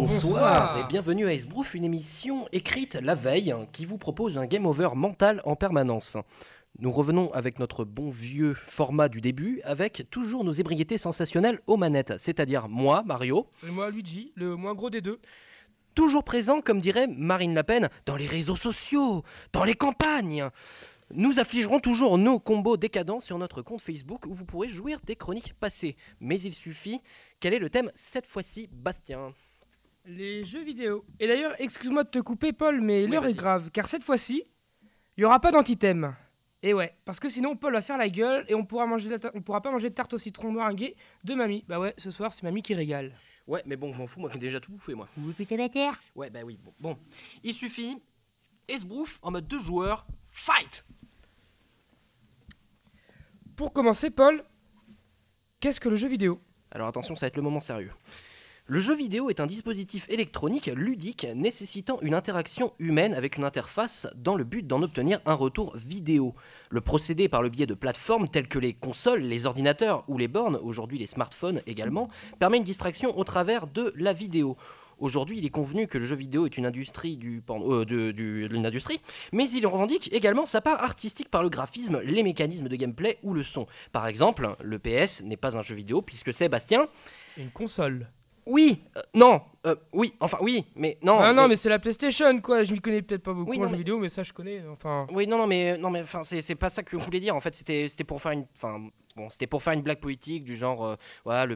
Bonsoir et bienvenue à Esbrouf, une émission écrite la veille qui vous propose un game over mental en permanence. Nous revenons avec notre bon vieux format du début, avec toujours nos ébriétés sensationnelles aux manettes, c'est-à-dire moi, Mario, et moi, Luigi, le moins gros des deux. toujours présent, comme dirait Marine Le Pen, dans les réseaux sociaux, dans les campagnes. Nous affligerons toujours nos combos décadents sur notre compte Facebook où vous pourrez jouir des chroniques passées. Mais il suffit, quel est le thème cette fois-ci, Bastien ? Les jeux vidéo. Et d'ailleurs, excuse-moi de te couper, Paul, mais Oui, l'heure vas-y. est grave, car cette fois-ci, il n'y aura pas d'antithème. Et ouais, parce que sinon, Paul va faire la gueule et on pourra pas manger de tarte au citron meringuée de mamie. Bah ouais, ce soir, c'est mamie qui régale. Ouais, mais bon, je m'en fous, moi qui ai déjà tout bouffé, moi. Oui, putain bâtard. Ouais, bah oui, bon. Il suffit, Esbrouf en mode 2 joueurs, fight. Pour commencer, Paul, qu'est-ce que le jeu vidéo ? Alors attention, ça va être le moment sérieux. Le jeu vidéo est un dispositif électronique ludique nécessitant une interaction humaine avec une interface dans le but d'en obtenir un retour vidéo. Le procédé par le biais de plateformes telles que les consoles, les ordinateurs ou les bornes, aujourd'hui les smartphones également, permet une distraction au travers de la vidéo. Aujourd'hui, il est convenu que le jeu vidéo est une industrie une industrie, mais il revendique également sa part artistique par le graphisme, les mécanismes de gameplay ou le son. Par exemple, le PS n'est pas un jeu vidéo puisque c'est, Bastien... Une console. Oui, mais non. Ah non, mais c'est la PlayStation, quoi. Je m'y connais peut-être pas beaucoup Oui, en non, jeux mais- vidéo, mais ça, je connais, enfin... Oui, mais enfin, c'est pas ça que je voulais dire. En fait, c'était pour faire c'était pour faire une blague politique du genre, voilà,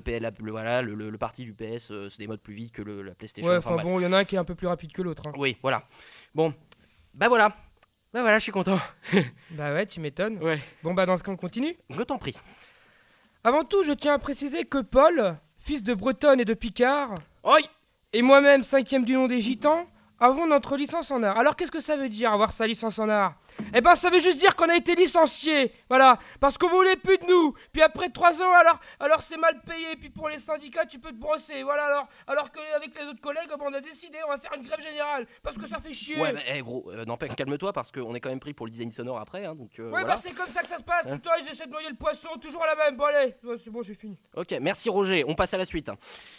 le parti du PS se démode plus vite que la PlayStation. Ouais, Enfin, bref. bon, il y en a un qui est un peu plus rapide que l'autre, hein. Oui, voilà. Bon, bah voilà, je suis content. Bah ouais, tu m'étonnes. Ouais. Bon, bah dans ce cas, on continue. Je t'en prie. Avant tout, je tiens à préciser que Paul, fils de Bretonne et de Picard, Oi. et moi-même, 5e du nom des Gitans, avons notre licence en art. Alors qu'est-ce que ça veut dire avoir sa licence en art ? Eh ben ça veut juste dire qu'on a été licencié, voilà, parce qu'on voulait plus de nous. Puis après 3 ans, alors c'est mal payé. Puis pour les syndicats, tu peux te brosser, voilà. Alors qu'avec les autres collègues, on a décidé, on va faire une grève générale, parce que ça fait chier. Ouais, mais gros, n'empêche, calme-toi parce qu'on est quand même pris pour le design sonore après, hein, donc Ouais, voilà. bah c'est comme ça que ça se passe. Tout le temps, ils essaient de noyer le poisson, toujours à la même. Bon allez, ouais, c'est bon, j'ai fini. Ok, merci Roger, on passe à la suite.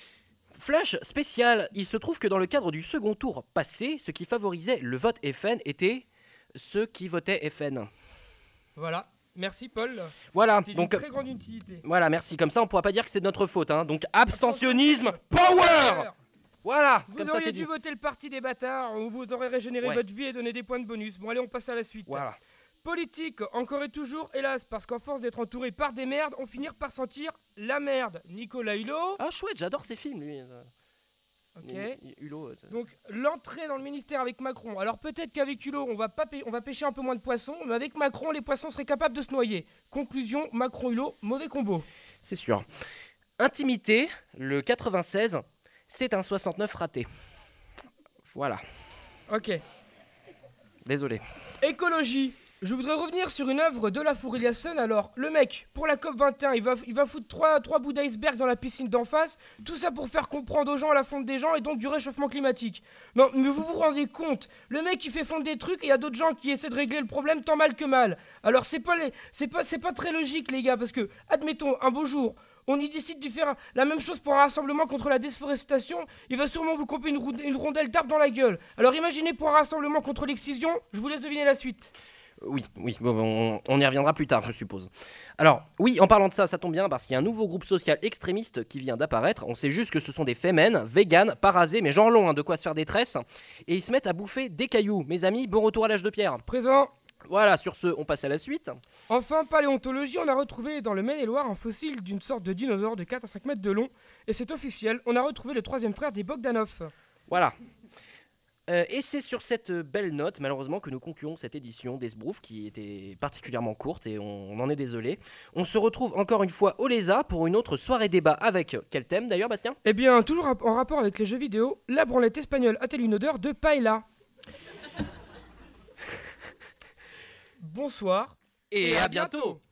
Flash spécial, il se trouve que dans le cadre du second tour passé, ce qui favorisait le vote FN était ceux qui votaient FN. Voilà, merci Paul. Voilà, C'est d'une donc très grande utilité. voilà, merci. Comme ça, on pourra pas dire que c'est de notre faute, hein. Donc abstentionnisme, power. Voilà, Vous comme ça auriez c'est dû dit. voter le parti des bâtards, où vous aurez régénéré Ouais. votre vie et donné des points de bonus. Bon allez, on passe à la suite. Voilà. Politique, encore et toujours, hélas, parce qu'en force d'être entouré par des merdes, on finit par sentir la merde. Nicolas Hulot, Ah chouette, j'adore ces films, lui. ok. Hulot. Donc l'entrée dans le ministère avec Macron. Alors peut-être qu'avec Hulot, on va pêcher un peu moins de poissons, mais avec Macron, les poissons seraient capables de se noyer. Conclusion, Macron-Hulot, mauvais combo. C'est sûr. Intimité, le 96, c'est un 69 raté. Voilà, Ok. désolé. Écologie. Je voudrais revenir sur une œuvre de la Fourier-Son. Alors, le mec, pour la COP21, il va foutre trois bouts d'iceberg dans la piscine d'en face. Tout ça pour faire comprendre aux gens la fonte des gens et donc du réchauffement climatique. Non, mais vous vous rendez compte ? Le mec, il fait fondre des trucs et il y a d'autres gens qui essaient de régler le problème tant mal que mal. Alors, c'est pas très logique, les gars, parce que, admettons, un beau jour, on y décide de faire la même chose pour un rassemblement contre la déforestation, il va sûrement vous couper une rondelle d'arbre dans la gueule. Alors imaginez pour un rassemblement contre l'excision, je vous laisse deviner la suite. Oui, bon, on y reviendra plus tard, je suppose. Alors, oui, en parlant de ça, ça tombe bien, parce qu'il y a un nouveau groupe social extrémiste qui vient d'apparaître. On sait juste que ce sont des fémènes, véganes, parasés, mais genre long, hein, de quoi se faire des tresses. Et ils se mettent à bouffer des cailloux. Mes amis, bon retour à l'âge de pierre. Présent. Voilà, sur ce, on passe à la suite. Enfin, paléontologie, on a retrouvé dans le Maine-et-Loire un fossile d'une sorte de dinosaure de 4 à 5 mètres de long. Et c'est officiel, on a retrouvé le 3e frère des Bogdanov. Voilà. Et c'est sur cette belle note, malheureusement, que nous concluons cette édition d'Esbrouf, qui était particulièrement courte, et on en est désolé. On se retrouve encore une fois au Lésa pour une autre soirée débat avec quel thème d'ailleurs, Bastien ? Eh bien, toujours en rapport avec les jeux vidéo, la branlette espagnole a-t-elle une odeur de paella ? Bonsoir. Et à bientôt.